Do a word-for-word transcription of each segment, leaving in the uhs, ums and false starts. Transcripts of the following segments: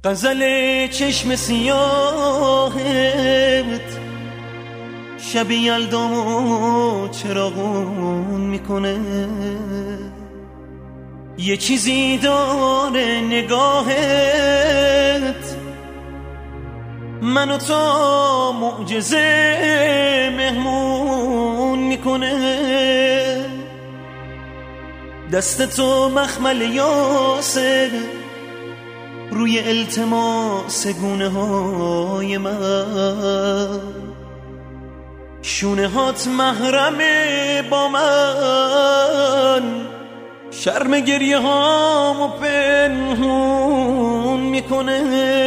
غزل چشم سیاهت شب یلدامو چراغون میکنه، یه چیزی داره نگاهت منو تا معجزه مهمون میکنه. دست تو مخمل یاسر روی التماس گونه های من، شونه هات محرمه با من، شرم گریه هامو پنهون میکنه.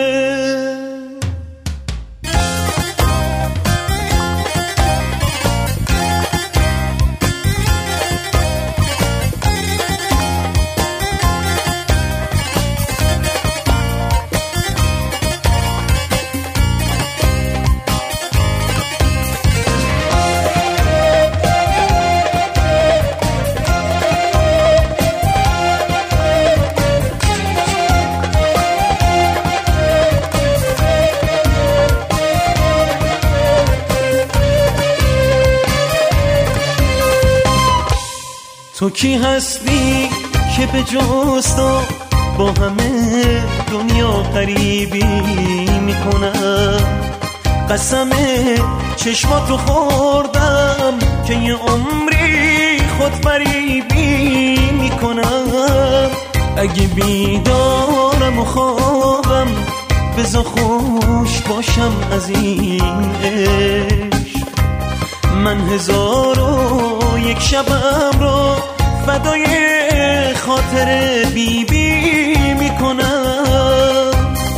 تو کی هستی که به جز تو با همه دنیا غریبی میکنم؟ قسم چشماتو خوردم که یه عمری خود فریبی میکنم. اگه بیدارم و خوابم بذار خوش باشم از این عشق، من هزار و یک شبم رو فدای خاطر بی بی میکنم.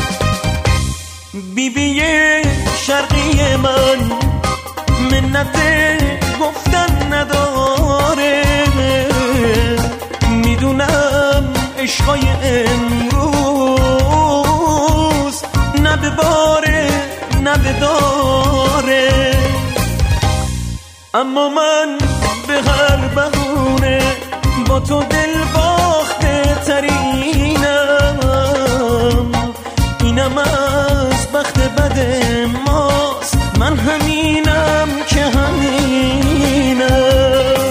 بی بی شرقی من منت گفتن نداره، میدونم عشقای امروز نه به باره نه به داره، اما من به هر بهونه با تو دل باخته ترینم. اینم از بخت بد ماست، من همینم که همینم.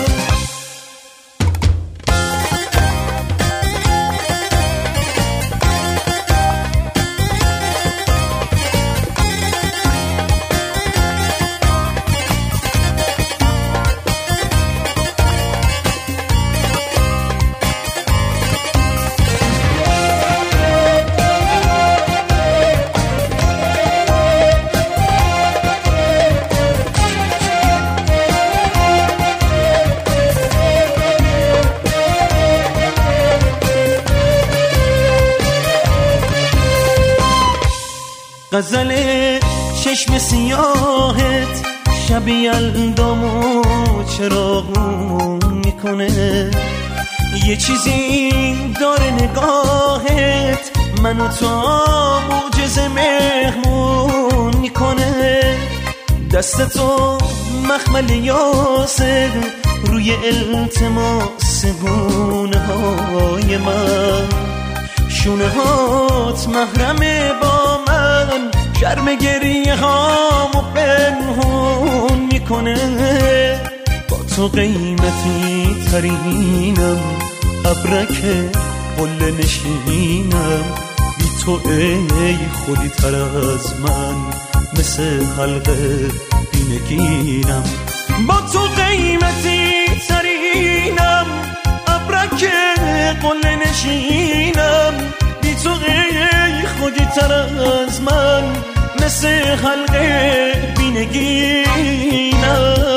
غزل چشم سیاهت شب یلدامو چراغون میکنه، یه چیزی داره نگاهت منو تا معجزه مهمون میکنه. دست تو مخمل یاسر روی التماس گونه های من، شونه هات محرمه با من، شرم گریه هامو پنهون میکنه. با تو قیمتی ترینم، ابرک قله نشینم، بی تو ای خودی تر از من، مثل حلقه بینگینم. با تو قیمتی ترینم، ابرک قله نشینم، بی تو ای خودی تر از من، مثل حلقه بینگینم.